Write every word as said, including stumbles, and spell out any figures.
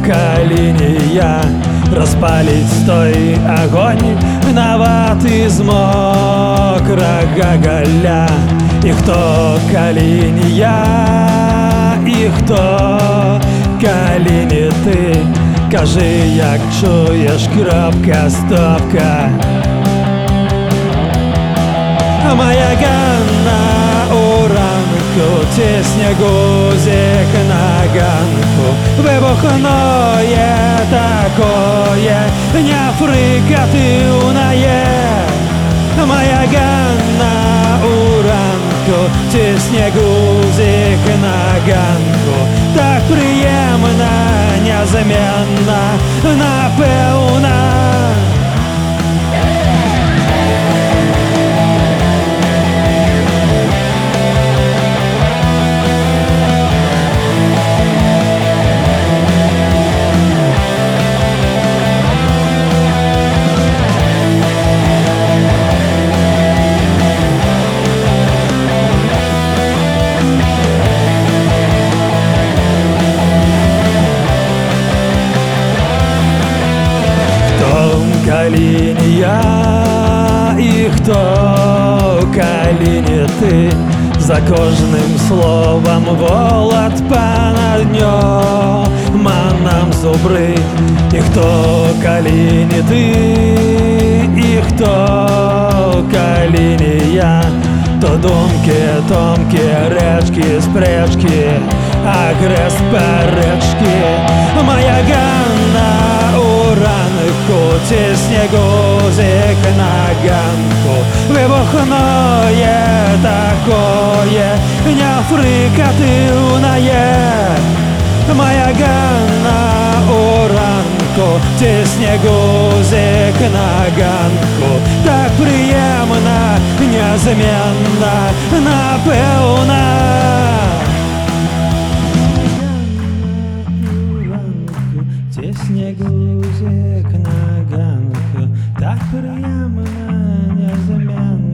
калінія, розпалить той огонь на ваты з мокрага галя. І хто калінія, і хто каліні ти, кажи, як чуєш, кропка, стопка. Моя ганна у ранку, тісня гузик на ганку, вибухное такое, не фрикативное. Моя ганна у ранку, тісня гузик на ганку, так приємна, незамінна, напевна. Калінія, і хто каліні ти, за кожним словом волод понад ньому нам зубрить. І хто каліні ти, і хто калінія, то думки, томки, речки, спречки, агрес, перечки. Моя ганна у ранку, тісня гузик на ганку, вибухное такое, не фрикативное. Моя ганна у ранку, тісня гузик на ганку, так приємна, незамінна, напевна. Тісня гузик на ганку, так приємна, незамінна.